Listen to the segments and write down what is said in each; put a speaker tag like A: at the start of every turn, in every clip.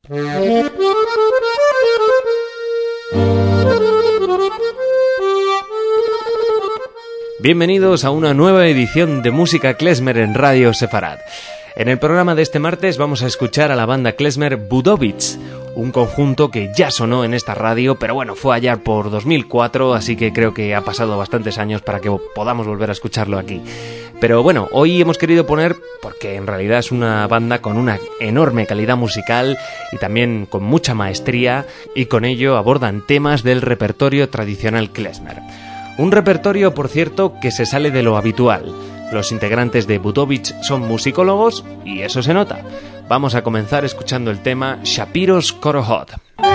A: Bienvenidos a una nueva edición de Música Klezmer en Radio Sefarad. En el programa de este martes vamos a escuchar a la banda klezmer Budovitch, un conjunto que ya sonó en esta radio, pero bueno, fue allá por 2004, así que creo que ha pasado bastantes años para que podamos volver a escucharlo aquí. Pero bueno, hoy hemos querido poner, porque en realidad es una banda con una enorme calidad musical y también con mucha maestría, y con ello abordan temas del repertorio tradicional klezmer. Un repertorio, por cierto, que se sale de lo habitual. Los integrantes de Budovitch son musicólogos y eso se nota. Vamos a comenzar escuchando el tema Shapiro's Korohod.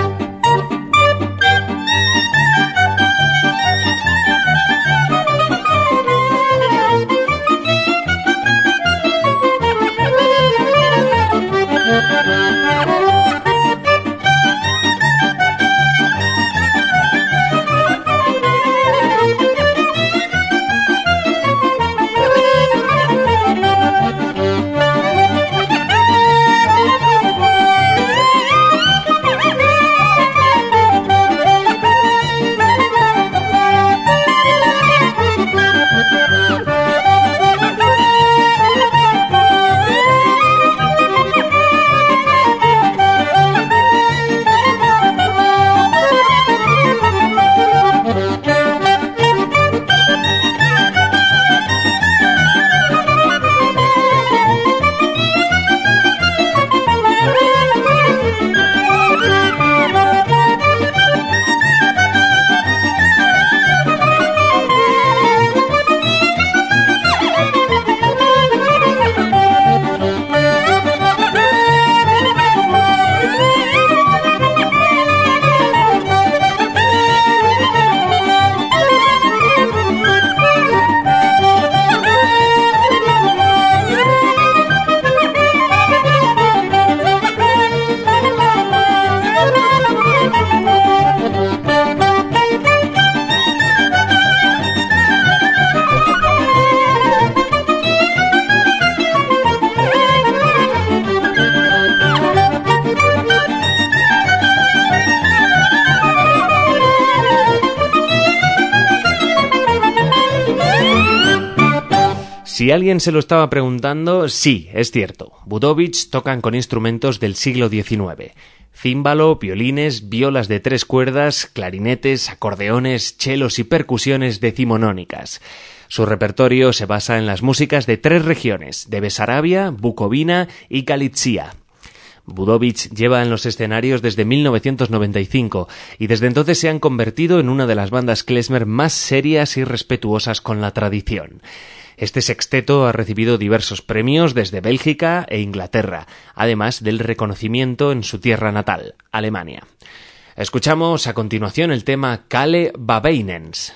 A: Si alguien se lo estaba preguntando, sí, es cierto. Budovitch tocan con instrumentos del siglo XIX. Címbalo, violines, violas de 3 cuerdas, clarinetes, acordeones, chelos y percusiones decimonónicas. Su repertorio se basa en las músicas de 3 regiones, de Besarabia, Bucovina y Galitzia. Budovitch lleva en los escenarios desde 1995 y desde entonces se han convertido en una de las bandas klezmer más serias y respetuosas con la tradición. Este sexteto ha recibido diversos premios desde Bélgica e Inglaterra, además del reconocimiento en su tierra natal, Alemania. Escuchamos a continuación el tema Kale Babeinens.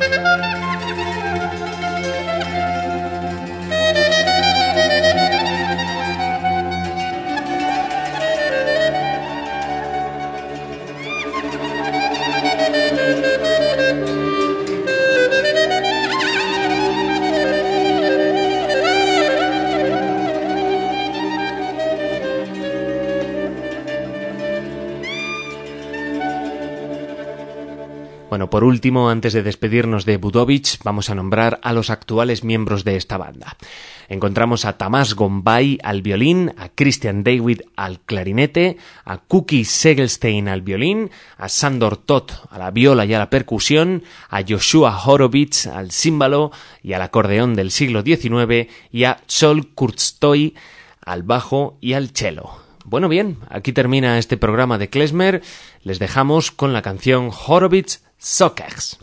A: Bueno, por último, antes de despedirnos de Budovich, vamos a nombrar a los actuales miembros de esta banda. Encontramos a Tamás Gombay al violín, a Christian David al clarinete, a Kuki Segelstein al violín, a Sándor Tóth a la viola y a la percusión, a Joshua Horowitz al címbalo y al acordeón del siglo XIX y a Zsolt Kurztoy al bajo y al cello. Bueno, bien, aquí termina este programa de Klezmer. Les dejamos con la canción Horowitz Sockers.